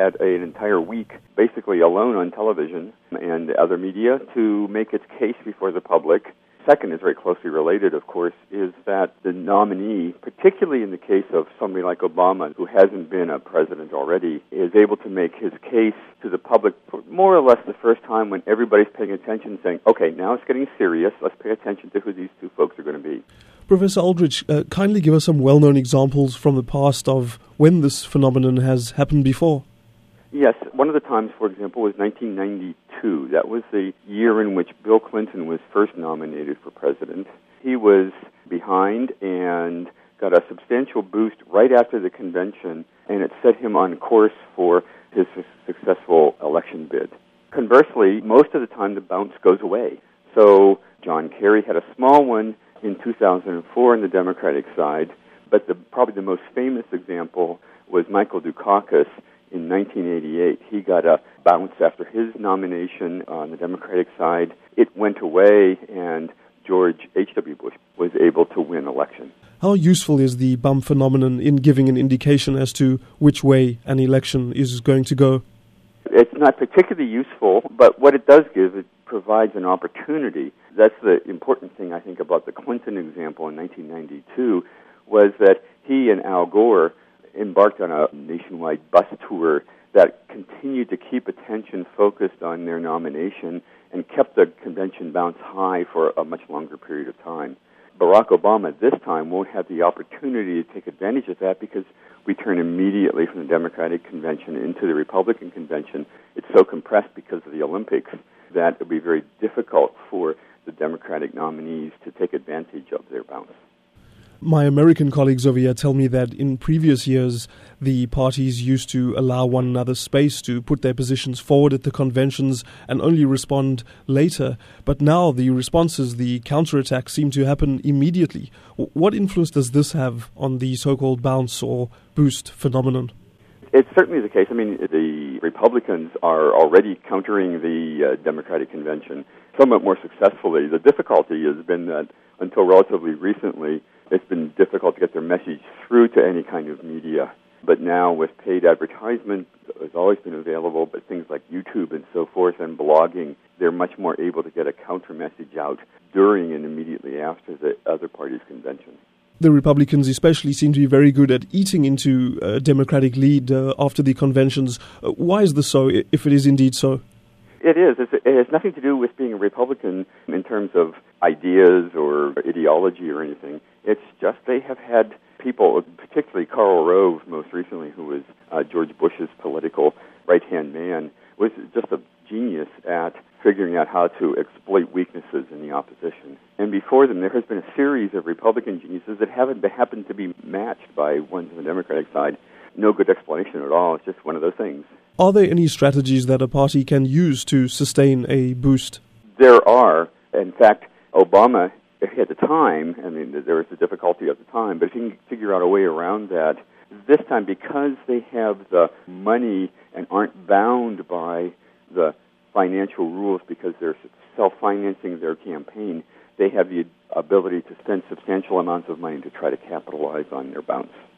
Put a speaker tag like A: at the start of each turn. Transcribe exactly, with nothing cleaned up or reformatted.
A: had an entire week basically alone on television and other media to make its case before the public. Second is very closely related, of course, is that the nominee, particularly in the case of somebody like Obama, who hasn't been a president already, is able to make his case to the public for more or less the first time when everybody's paying attention, saying, okay, now it's getting serious. Let's pay attention to who these two folks are going to be.
B: Professor Aldrich, uh, kindly give us some well-known examples from the past of when this phenomenon has happened before.
A: Yes, one of the times, for example, was nineteen ninety-two. That was the year in which Bill Clinton was first nominated for president. He was behind and got a substantial boost right after the convention, and it set him on course for his su- successful election bid. Conversely, most of the time the bounce goes away. So John Kerry had a small one in two thousand four on the Democratic side, but the, probably the most famous example was Michael Dukakis in nineteen eighty-eight. He got a bounce after his nomination on the Democratic side. It went away, and George H W. Bush was able to win election.
B: How useful is the bump phenomenon in giving an indication as to which way an election is going to go?
A: It's not particularly useful, but what it does give, it provides an opportunity. That's the important thing, I think, about the Clinton example in nineteen ninety-two, was that he and Al Gore embarked on a nationwide bus tour that continued to keep attention focused on their nomination and kept the convention bounce high for a much longer period of time. Barack Obama this time won't have the opportunity to take advantage of that because we turn immediately from the Democratic convention into the Republican convention. It's so compressed because of the Olympics that it will be very difficult for the Democratic nominees to take advantage of their bounce.
B: My American colleagues over here tell me that in previous years, the parties used to allow one another space to put their positions forward at the conventions and only respond later. But now the responses, the counterattacks, seem to happen immediately. What influence does this have on the so-called bounce or boost phenomenon?
A: It's certainly the case. I mean, the Republicans are already countering the uh, Democratic convention somewhat more successfully. The difficulty has been that until relatively recently, it's been difficult to get their message through to any kind of media. But now with paid advertisement, it's always been available, but things like YouTube and so forth and blogging, they're much more able to get a counter message out during and immediately after the other party's convention.
B: The Republicans especially seem to be very good at eating into a Democratic lead uh, after the conventions. Uh, why is this so, if it is indeed so?
A: It is. It's, it has nothing to do with being a Republican in terms of ideas or ideology or anything. It's just they have had people, particularly Karl Rove most recently, who was uh, George Bush's political right-hand man, was just a genius at figuring out how to exploit weaknesses in the opposition. And before them, there has been a series of Republican geniuses that haven't happened to be matched by ones on the Democratic side. No good explanation at all. It's just one of those things.
B: Are there any strategies that a party can use to sustain a boost?
A: There are. In fact, Obama, at the time, I mean, there was a difficulty at the time, but if you can figure out a way around that, this time, because they have the money and aren't bound by the financial rules because they're self-financing their campaign, they have the ability to spend substantial amounts of money to try to capitalize on their bounce.